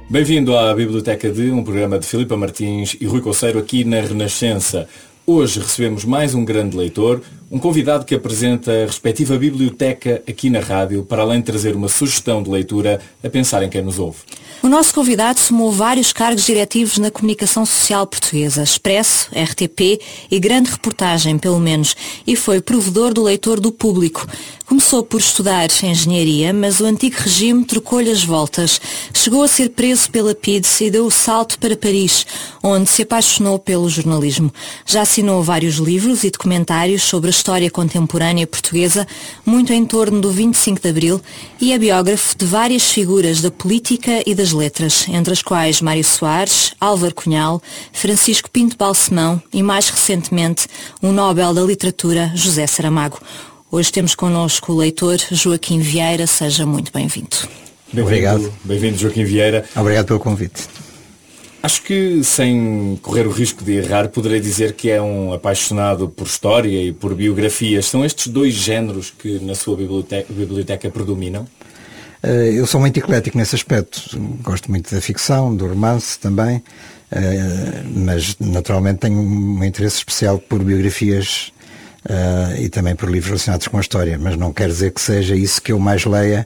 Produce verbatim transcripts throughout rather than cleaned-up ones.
Bem-vindo à Biblioteca de, um programa de Filipa Martins e Rui Coceiro aqui na Renascença. Hoje recebemos mais um grande leitor, um convidado que apresenta a respectiva biblioteca aqui na rádio, para além de trazer uma sugestão de leitura a pensar em quem nos ouve. O nosso convidado somou vários cargos diretivos na comunicação social portuguesa, Expresso, R T P e Grande Reportagem, pelo menos, e foi provedor do leitor do Público. Começou por estudar engenharia, mas o antigo regime trocou-lhe as voltas. Chegou a ser preso pela P I D S e deu o salto para Paris, onde se apaixonou pelo jornalismo. Já assinou vários livros e documentários sobre a história contemporânea portuguesa, muito em torno do vinte e cinco de Abril, e é biógrafo de várias figuras da política e das letras, entre as quais Mário Soares, Álvaro Cunhal, Francisco Pinto Balsemão e, mais recentemente, o Nobel da Literatura, José Saramago. Hoje temos connosco o leitor Joaquim Vieira. Seja muito bem-vindo. Bem-vindo. Obrigado. Bem-vindo, Joaquim Vieira. Obrigado pelo convite. Acho que, sem correr o risco de errar, poderei dizer que é um apaixonado por história e por biografias. São estes dois géneros que na sua biblioteca, biblioteca predominam? Eu sou muito eclético nesse aspecto. Gosto muito da ficção, do romance também, mas naturalmente tenho um interesse especial por biografias e também por livros relacionados com a história, mas não quer dizer que seja isso que eu mais leia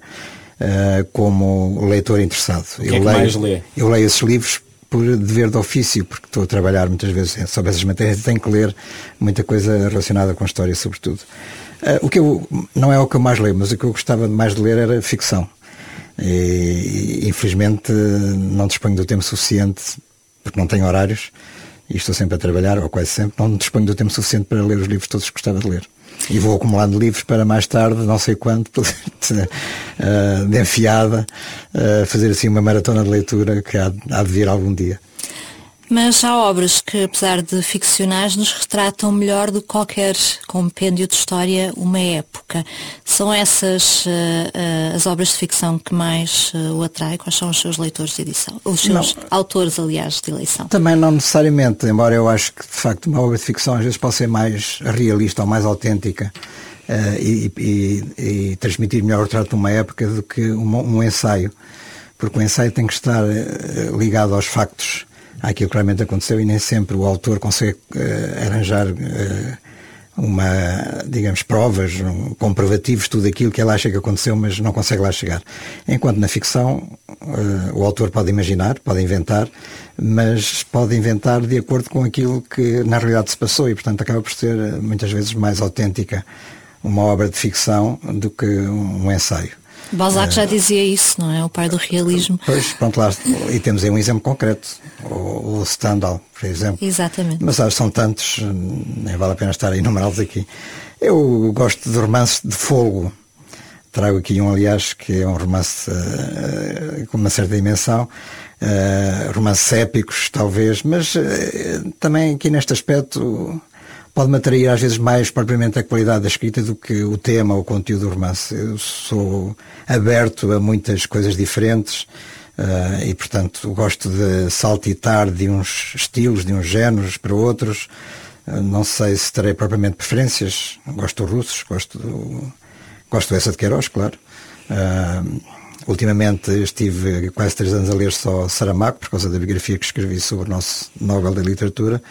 como leitor interessado. O que é que mais lê? Eu leio esses livros por dever de ofício, porque estou a trabalhar muitas vezes sobre essas matérias e tenho que ler muita coisa relacionada com a história, sobretudo. O que eu, não é o que eu mais leio, mas o que eu gostava mais de ler era ficção. E, infelizmente não disponho do tempo suficiente, porque não tenho horários e estou sempre a trabalhar, ou quase sempre, não disponho do tempo suficiente para ler os livros todos que gostava de ler. E vou acumulando livros para mais tarde, não sei quando, poder, uh, de enfiada, uh, fazer assim uma maratona de leitura que há, há de vir algum dia. Mas há obras que, apesar de ficcionais, nos retratam melhor do que qualquer compêndio de história uma época. São essas uh, uh, as obras de ficção que mais uh, o atraem? Quais são os seus leitores de edição? Os seus não. autores, aliás, de eleição? Também não necessariamente, embora eu acho que, de facto, uma obra de ficção às vezes pode ser mais realista ou mais autêntica uh, e, e, e transmitir melhor o retrato de uma época do que um, um ensaio. Porque o ensaio tem que estar uh, ligado aos factos, àquilo que realmente aconteceu, e nem sempre o autor consegue uh, arranjar uh, uma, digamos, provas, um, comprovativos, tudo aquilo que ele acha que aconteceu, mas não consegue lá chegar. Enquanto na ficção uh, o autor pode imaginar, pode inventar, mas pode inventar de acordo com aquilo que na realidade se passou, e portanto acaba por ser muitas vezes mais autêntica uma obra de ficção do que um, um ensaio. Balzac já dizia isso, não é? O pai do realismo. Pois, pronto, lá, e temos aí um exemplo concreto, o, o Stendhal, por exemplo. Exatamente. Mas são tantos, nem vale a pena estar a enumerá-los aqui. Eu gosto de romances de fogo. Trago aqui um, aliás, que é um romance uh, com uma certa dimensão, uh, romances épicos, talvez, mas uh, também aqui neste aspecto pode-me atrair às vezes mais propriamente a qualidade da escrita do que o tema ou o conteúdo do romance. Eu sou aberto a muitas coisas diferentes uh, e, portanto, gosto de saltitar de uns estilos, de uns géneros para outros. Uh, não sei se terei propriamente preferências. Gosto dos russos, gosto do, gosto do Essa de Queiroz, claro. Uh, ultimamente estive quase três anos a ler só Saramago, por causa da biografia que escrevi sobre o nosso Nobel da Literatura.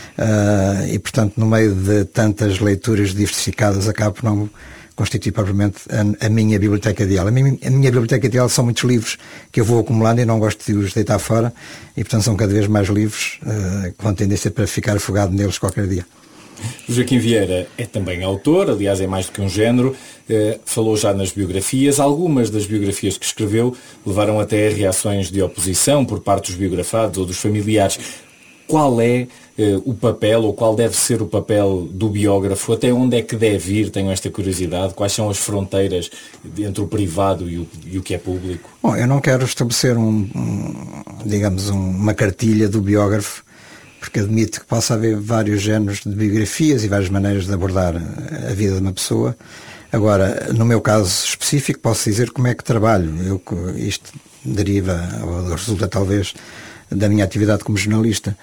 Uh, e, portanto, no meio de tantas leituras diversificadas, acabo por não constituir propriamente a, a minha biblioteca ideal. A minha, a minha biblioteca ideal são muitos livros que eu vou acumulando e não gosto de os deitar fora, e, portanto, são cada vez mais livros uh, com tendência para ficar afogado neles qualquer dia. Joaquim Vieira é também autor, aliás é mais do que um género, eh, falou já nas biografias. Algumas das biografias que escreveu levaram até a reações de oposição por parte dos biografados ou dos familiares. Qual é eh, o papel, ou qual deve ser o papel do biógrafo? Até onde é que deve ir? Tenho esta curiosidade. Quais são as fronteiras entre o privado e o, e o que é público? Bom, eu não quero estabelecer um, um, digamos, um, uma cartilha do biógrafo, porque admito que possa haver vários géneros de biografias e várias maneiras de abordar a vida de uma pessoa. Agora, no meu caso específico, posso dizer como é que trabalho. Eu, isto deriva, ou resulta talvez, da minha atividade como jornalista.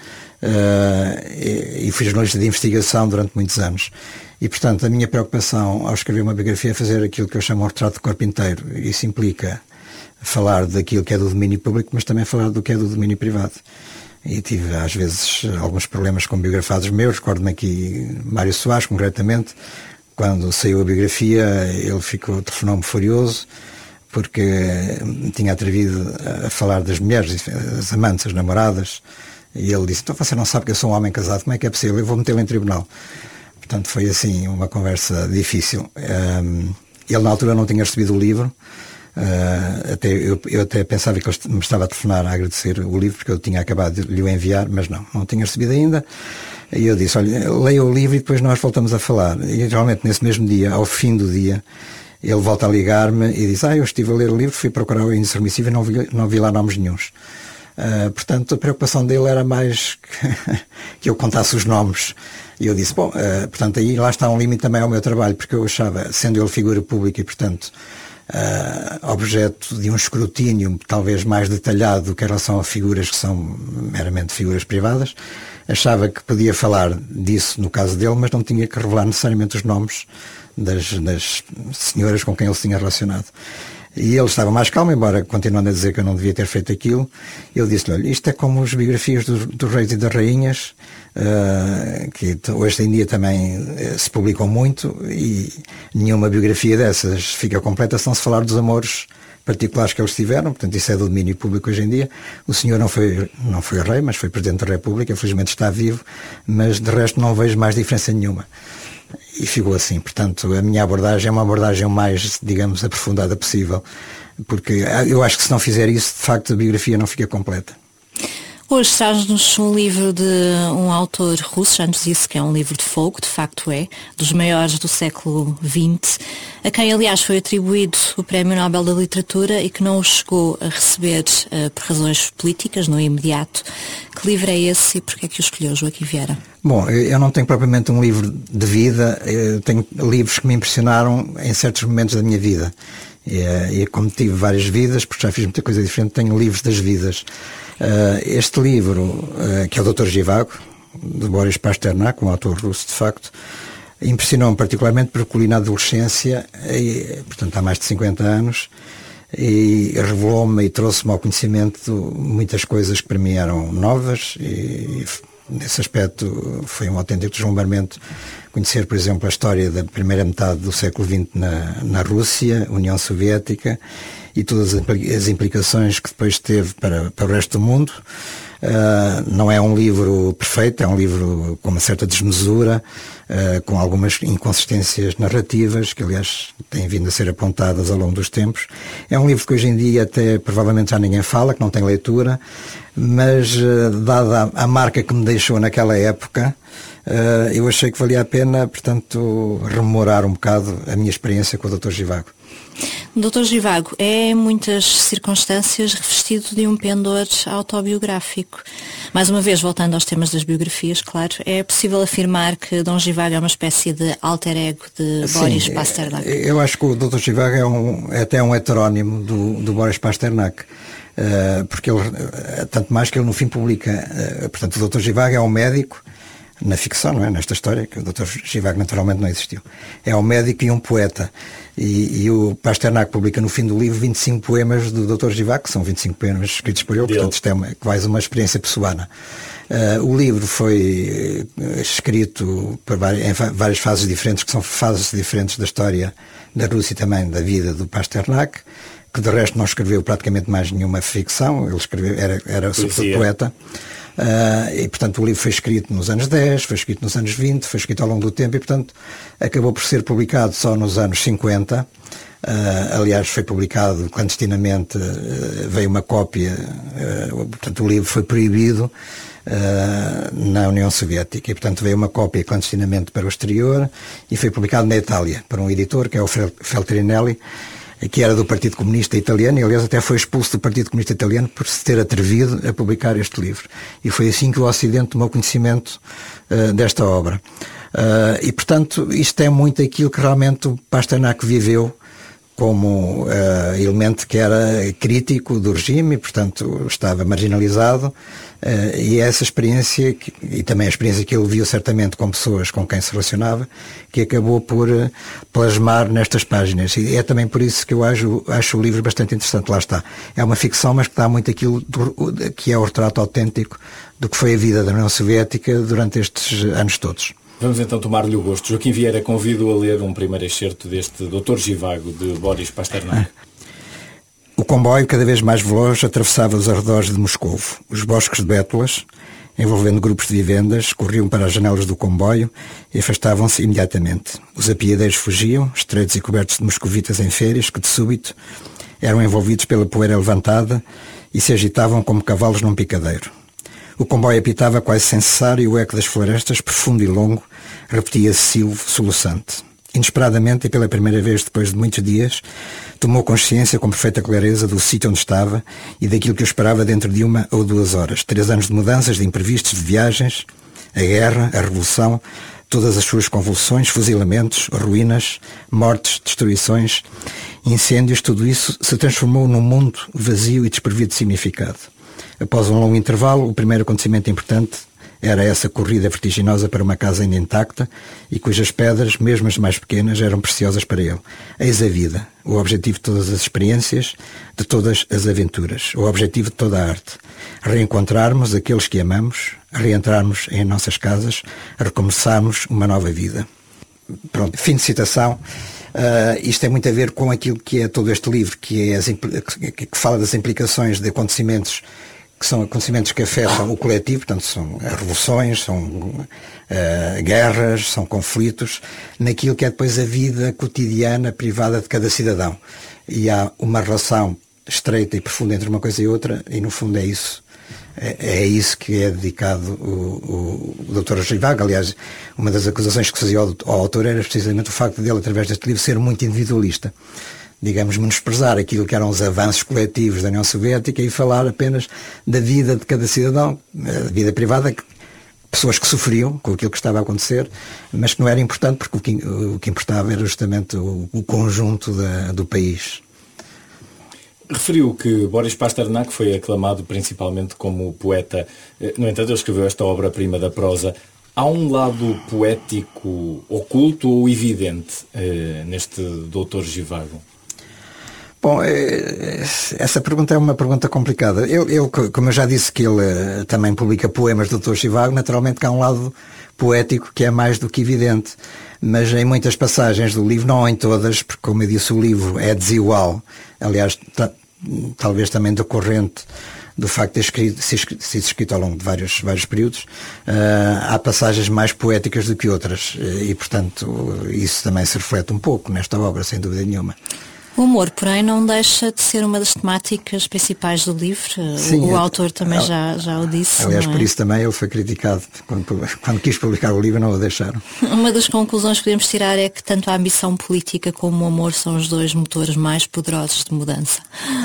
Uh, e, e fui jornalista de investigação durante muitos anos. E, portanto, a minha preocupação ao escrever uma biografia é fazer aquilo que eu chamo um retrato de corpo inteiro. Isso implica falar daquilo que é do domínio público, mas também falar do que é do domínio privado. E tive, às vezes, alguns problemas com biografados meus. Recordo-me aqui Mário Soares, concretamente, quando saiu a biografia, ele ficou, telefonou-me furioso, porque me tinha atrevido a falar das mulheres, as amantes, as namoradas, e ele disse: então você não sabe que eu sou um homem casado, como é que é possível? Eu vou metê-lo em tribunal. Portanto, foi assim uma conversa difícil. Ele na altura não tinha recebido o livro. Uh, até, eu, eu até pensava que ele me estava a telefonar a agradecer o livro, porque eu tinha acabado de lhe o enviar, mas não, não tinha recebido ainda. E eu disse: olha, leia o livro e depois nós voltamos a falar. E realmente nesse mesmo dia, ao fim do dia, ele volta a ligar-me e diz: ah, eu estive a ler o livro, fui procurar o índice remissivo e não vi, não vi lá nomes nenhuns. Uh, portanto, a preocupação dele era mais que, que eu contasse os nomes. E eu disse: bom, uh, portanto, aí lá está um limite também ao meu trabalho, porque eu achava, sendo ele figura pública e, portanto, Uh, objeto de um escrutínio talvez mais detalhado do que em relação a figuras que são meramente figuras privadas, achava que podia falar disso no caso dele, mas não tinha que revelar necessariamente os nomes das, das senhoras com quem ele se tinha relacionado. E ele estava mais calmo, embora continuando a dizer que eu não devia ter feito aquilo. Eu disse-lhe: olha, isto é como as biografias dos, dos reis e das rainhas, uh, que hoje em dia também uh, se publicam muito, e nenhuma biografia dessas fica completa se não se falar dos amores particulares que eles tiveram. Portanto, isso é do domínio público hoje em dia. O senhor não foi, não foi rei, mas foi Presidente da República, felizmente está vivo, mas de resto não vejo mais diferença nenhuma. E ficou assim. Portanto, a minha abordagem é uma abordagem o mais, digamos, aprofundada possível, porque eu acho que se não fizer isso, de facto, a biografia não fica completa. Hoje traz-nos um livro de um autor russo, já nos disse que é um livro de folk, de facto é, dos maiores do século vinte, a quem, aliás, foi atribuído o Prémio Nobel da Literatura e que não o chegou a receber uh, por razões políticas, no imediato. Que livro é esse e porquê é que o escolheu, Joaquim Vieira? Bom, eu não tenho propriamente um livro de vida, eu tenho livros que me impressionaram em certos momentos da minha vida. E, e como tive várias vidas, porque já fiz muita coisa diferente, tenho livros das vidas. Uh, este livro, uh, que é o doutor Zhivago, de Boris Pasternak, um autor russo de facto, impressionou-me particularmente porque li na adolescência, e, portanto há mais de cinquenta anos, e revelou-me e trouxe-me ao conhecimento muitas coisas que para mim eram novas, e, e nesse aspecto foi um autêntico deslumbramento conhecer, por exemplo, a história da primeira metade do século vinte na, na Rússia, União Soviética, e todas as implicações que depois teve para, para o resto do mundo. Uh, não é um livro perfeito, é um livro com uma certa desmesura, uh, com algumas inconsistências narrativas, que aliás têm vindo a ser apontadas ao longo dos tempos. É um livro que hoje em dia até provavelmente já ninguém fala, que não tem leitura, mas uh, dada a, a marca que me deixou naquela época, uh, eu achei que valia a pena, portanto, rememorar um bocado a minha experiência com o doutor Zhivago. doutor Zhivago é, em muitas circunstâncias, revestido de um pendor autobiográfico. Mais uma vez, voltando aos temas das biografias, claro, é possível afirmar que Dom Zhivago é uma espécie de alter ego de Sim, Boris Pasternak? Eu acho que o doutor Zhivago é, um, é até um heterónimo do, do Boris Pasternak. Uh, porque ele, tanto mais que ele no fim publica, uh, portanto o doutor Zhivago é um médico, na ficção, não é? Nesta história, que o doutor Zhivago naturalmente não existiu. É um médico e um poeta. E, e o Pasternak publica no fim do livro vinte e cinco poemas do doutor Zhivago, que são vinte e cinco poemas escritos por ele, Dele. Portanto isto é uma, quase uma experiência pessoana. Uh, o livro foi escrito por várias, em várias fases diferentes, que são fases diferentes da história da Rússia e também da vida do Pasternak, que de resto não escreveu praticamente mais nenhuma ficção, ele escreveu, era, era sobretudo poeta. Uh, e portanto o livro foi escrito nos anos dez, foi escrito nos anos vinte, foi escrito ao longo do tempo e portanto acabou por ser publicado só nos anos cinquenta. Uh, aliás foi publicado clandestinamente, uh, veio uma cópia, uh, portanto o livro foi proibido uh, na União Soviética e portanto veio uma cópia clandestinamente para o exterior e foi publicado na Itália por um editor que é o Feltrinelli, que era do Partido Comunista Italiano e aliás até foi expulso do Partido Comunista Italiano por se ter atrevido a publicar este livro. E foi assim que o Ocidente tomou conhecimento uh, desta obra. Uh, e portanto isto é muito aquilo que realmente o Pasternak viveu como uh, elemento que era crítico do regime e, portanto, estava marginalizado. Uh, e essa experiência, que, e também a experiência que ele viu certamente com pessoas com quem se relacionava, que acabou por uh, plasmar nestas páginas. E é também por isso que eu acho, acho o livro bastante interessante. Lá está. É uma ficção, mas que dá muito aquilo do, que é o retrato autêntico do que foi a vida da União Soviética durante estes anos todos. Vamos então tomar-lhe o gosto. Joaquim Vieira, convido a ler um primeiro excerto deste doutor Zhivago, de Boris Pasternak. Ah. O comboio, cada vez mais veloz, atravessava os arredores de Moscovo. Os bosques de bétulas, envolvendo grupos de vivendas, corriam para as janelas do comboio e afastavam-se imediatamente. Os apiadeiros fugiam, estreitos e cobertos de moscovitas em férias, que de súbito eram envolvidos pela poeira levantada e se agitavam como cavalos num picadeiro. O comboio apitava quase sem cessar e o eco das florestas, profundo e longo, repetia-se silvo, soluçante. Inesperadamente, e pela primeira vez depois de muitos dias, tomou consciência com perfeita clareza do sítio onde estava e daquilo que eu esperava dentro de uma ou duas horas. Três anos de mudanças, de imprevistos, de viagens, a guerra, a revolução, todas as suas convulsões, fuzilamentos, ruínas, mortes, destruições, incêndios, tudo isso se transformou num mundo vazio e desprovido de significado. Após um longo intervalo, o primeiro acontecimento importante era essa corrida vertiginosa para uma casa ainda intacta e cujas pedras, mesmo as mais pequenas, eram preciosas para ele. Eis a vida, o objetivo de todas as experiências, de todas as aventuras, o objetivo de toda a arte. Reencontrarmos aqueles que amamos, reentrarmos em nossas casas, recomeçarmos uma nova vida. Pronto, fim de citação. Uh, isto tem muito a ver com aquilo que é todo este livro, que, é as, que fala das implicações de acontecimentos que são acontecimentos que afetam o coletivo, portanto são revoluções, são uh, guerras, são conflitos, naquilo que é depois a vida cotidiana, privada de cada cidadão. E há uma relação estreita e profunda entre uma coisa e outra, e no fundo é isso. É, é isso que é dedicado o, o, o doutor Zhivago. Aliás, uma das acusações que se fazia ao, ao autor era precisamente o facto dele, através deste livro, ser muito individualista. Digamos, menosprezar aquilo que eram os avanços coletivos da União Soviética e falar apenas da vida de cada cidadão, da vida privada, pessoas que sofriam com aquilo que estava a acontecer, mas que não era importante porque o que, o que importava era justamente o, o conjunto da, do país. Referiu que Boris Pasternak foi aclamado principalmente como poeta. No entanto, ele escreveu esta obra-prima da prosa. Há um lado poético oculto ou evidente eh, neste doutor Zhivago? Bom, essa pergunta é uma pergunta complicada. Eu, eu, como eu já disse que ele também publica poemas do doutor Zhivago, naturalmente que há um lado poético que é mais do que evidente. Mas em muitas passagens do livro, não em todas, porque como eu disse, o livro é desigual. Aliás, talvez também decorrente do facto de ter escrito, sido escrito ao longo de vários, vários períodos, uh, há passagens mais poéticas do que outras. E, portanto, isso também se reflete um pouco nesta obra, sem dúvida nenhuma. O humor, porém, não deixa de ser uma das temáticas principais do livro. Sim, o, o autor também é, já, já o disse. Aliás, não é? Por isso também ele foi criticado. Quando, quando quis publicar o livro, não o deixaram. Uma das conclusões que podemos tirar é que tanto a ambição política como o amor são os dois motores mais poderosos de mudança.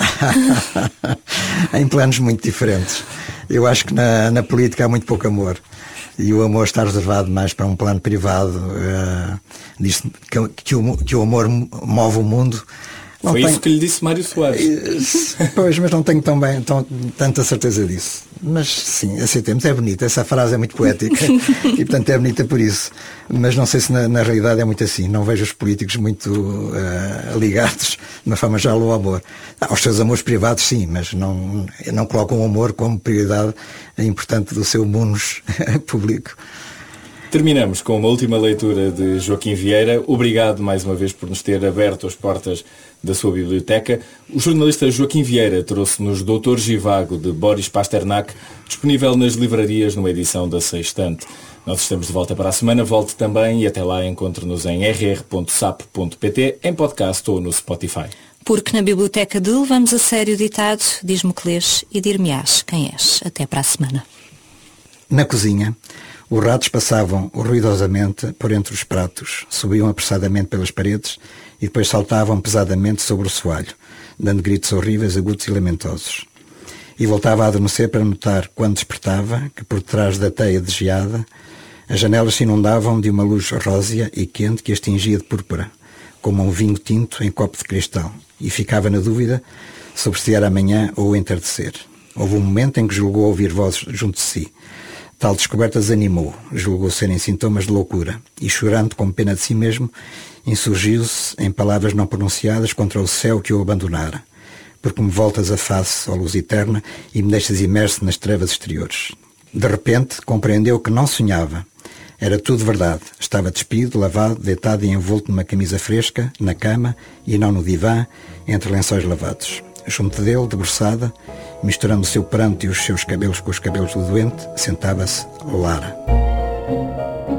Em planos muito diferentes. Eu acho que na, na política há muito pouco amor. E o amor está reservado mais para um plano privado. Uh, diz que, que, o, que o amor move o mundo. Não Foi tenho... isso que lhe disse Mário Soares. Pois, mas não tenho tão bem, tão, tanta certeza disso. Mas sim, aceitemos, é bonita. Essa frase é muito poética e, portanto, é bonita por isso. Mas não sei se na, na realidade é muito assim. Não vejo os políticos muito uh, ligados, de uma forma já ao amor. Aos seus amores privados, sim, mas não, não colocam o amor como prioridade importante do seu munus público. Terminamos com uma última leitura de Joaquim Vieira. Obrigado mais uma vez por nos ter aberto as portas da sua biblioteca. O jornalista Joaquim Vieira trouxe-nos doutor Zhivago, de Boris Pasternak, disponível nas livrarias numa edição da Sextante. Nós estamos de volta para a semana. Volte também e até lá encontre-nos em r r ponto sap ponto p t, em podcast ou no Spotify. Porque na biblioteca de levamos a sério o ditado, diz-me que lês e dir-me-ás quem és. Até para a semana. Na cozinha, os ratos passavam ruidosamente por entre os pratos, subiam apressadamente pelas paredes e depois saltavam pesadamente sobre o soalho, dando gritos horríveis, agudos e lamentosos. E voltava a adormecer para notar, quando despertava, que por trás da teia de geada, as janelas se inundavam de uma luz rósea e quente que as tingia de púrpura. como um vinho tinto em copo de cristal, e ficava na dúvida sobre se era amanhã ou o entardecer. Houve um momento em que julgou ouvir vozes junto de si. Tal descoberta desanimou, julgou serem sintomas de loucura, e chorando com pena de si mesmo, insurgiu-se em palavras não pronunciadas contra o céu que o abandonara. Porque me voltas a face, ó luz eterna, e me deixas imerso nas trevas exteriores. De repente, compreendeu que não sonhava. Era tudo verdade. Estava despido, lavado, deitado e envolto numa camisa fresca, na cama, e não no divã, entre lençóis lavados. Junto dele, debruçada, misturando o seu pranto e os seus cabelos com os cabelos do doente, sentava-se Lara.